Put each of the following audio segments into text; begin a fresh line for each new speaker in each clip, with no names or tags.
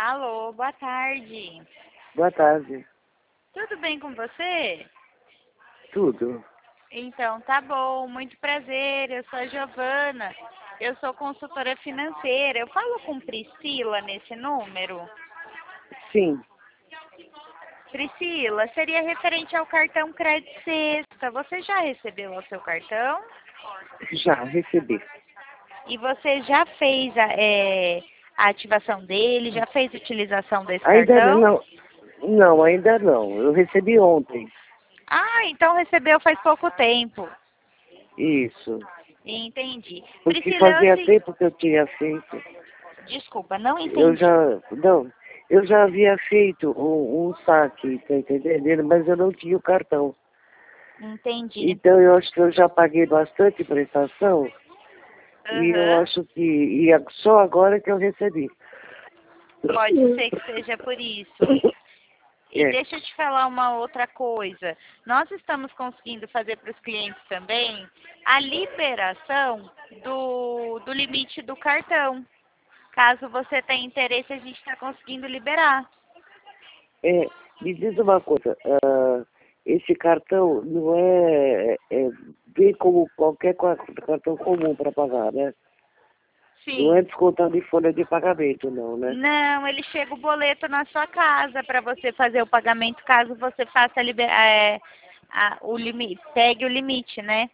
Alô, boa tarde.
Boa tarde.
Tudo bem com você?
Tudo.
Então, tá bom. Muito prazer. Eu sou a Giovana. Eu sou consultora financeira. Eu falo com Priscila nesse número?
Sim,
Priscila, seria referente ao cartão Crédito Sexta. Você já recebeu o seu cartão?
já recebi.
E você já fez a ativação dele? Já fez utilização desse
Ainda
cartão?
não, ainda não. Eu recebi ontem.
Ah, então recebeu faz pouco tempo.
Isso.
Entendi.
Porque
Priscila,
fazia tempo que eu tinha feito.
desculpa, não
Eu
entendi.
já, não, eu já havia feito um saque, tá entendendo? Mas eu não tinha o cartão.
Entendi.
Então eu acho que eu já paguei bastante prestação e eu
Aham.
acho que só agora que eu recebi.
Pode ser que seja por isso. E
É,
deixa eu te falar uma outra coisa. Nós estamos conseguindo fazer para os clientes também a liberação do limite do cartão. Caso você tenha interesse, a gente está conseguindo liberar.
me diz uma coisa, esse cartão não vem como qualquer cartão comum para pagar, né? Não é
Sim.
descontado em folha de pagamento, não, né?
Não, ele chega o boleto na sua casa para você fazer o pagamento, caso você faça o limite, pegue o limite, né?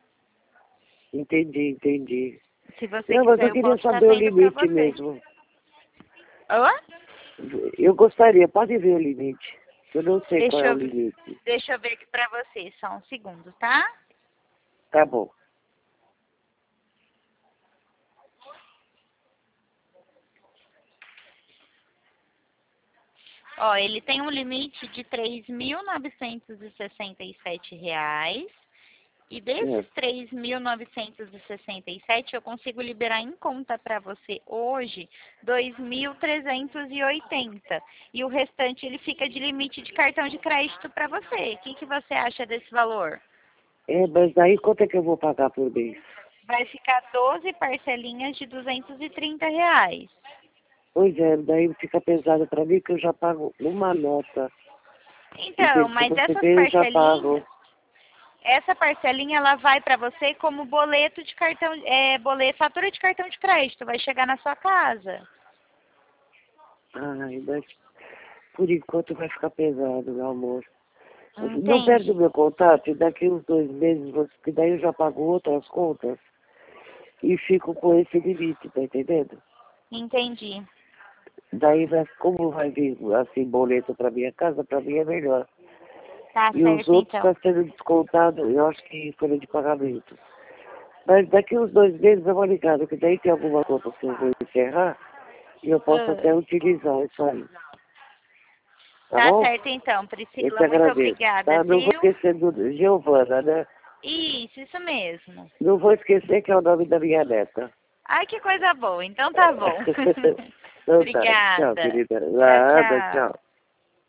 Entendi.
Se você
Não, mas
quiser,
eu
eu
queria
posso estar
saber o
vendo para
limite
você.
mesmo.
Oi?
Eu gostaria, pode ver o limite. Eu não sei qual
Deixa
é o
eu,
limite.
deixa eu ver aqui para você, só um segundo, tá?
Tá bom.
Ó, ele tem um limite de R$ 3.967. E
É.
desses 3.967 eu consigo liberar em conta para você hoje 2.380. E o restante ele fica de limite de cartão de crédito para você. O que você acha desse valor?
Mas aí quanto é que eu vou pagar por mês?
Vai ficar 12 parcelinhas de R$ 230.
Pois é, daí fica pesado para mim que eu já pago uma nota.
Então,
Entende? Se
mas
você
essas
vê, eu já
parcelinhas,
pago.
essa parcelinha ela vai para você como boleto de cartão, fatura de cartão de crédito, vai chegar na sua casa.
Ai, mas por enquanto vai ficar pesado, meu amor. Não perde o
Entende?
meu contato e daqui uns 2 meses, que daí eu já pago outras contas e fico com esse limite, tá entendendo?
Entendi.
Daí, como vai vir assim boleto para minha casa, para mim é melhor.
Tá
E os
certo,
outros
então.
estão sendo descontados, eu acho que folha de pagamento. Mas daqui uns 2 meses eu vou ligar, que daí tem alguma conta que eu vou encerrar e eu posso
Ah,
até utilizar isso aí. Tá
tá
bom?
certo, então,
Eu te
Priscila. Muito
agradeço,
obrigada,
tá? Não vou
viu?
esquecer do Giovana, né?
Isso mesmo.
Não vou esquecer que é o nome da minha neta.
Ai, que coisa boa. Então tá bom.
Então tá. Tchau,
Obrigada.
querida.
Tchau,
Nada,
tchau.
tchau.